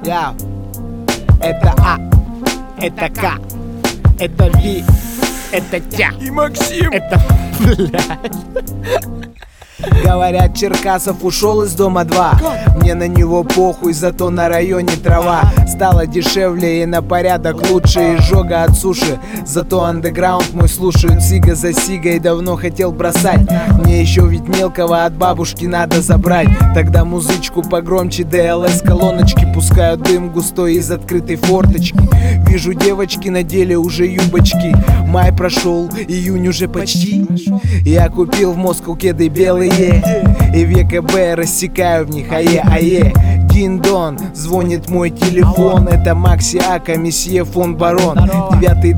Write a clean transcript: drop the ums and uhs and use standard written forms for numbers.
Я. Это А, это К, это Ви, это Тя И Максим. Это, блядь. Говорят, Черкасов ушел из дома 2. Мне на него похуй, зато на районе трава стала дешевле и на порядок лучше. Изжога от суши, зато андеграунд мой слушают сига за сигой. Давно хотел бросать, мне еще ведь мелкого от бабушки надо забрать. Тогда музычку погромче, ДЛС колоночки пускают дым густой из открытой форточки. Вижу, девочки надели уже юбочки. Май прошел, июнь уже почти. Я купил в Москву кеды белые и в ЕКБ рассекаю в них ае-ае. Дин-дон, звонит мой телефон. Это Макси Ака, месье фон Барон. 9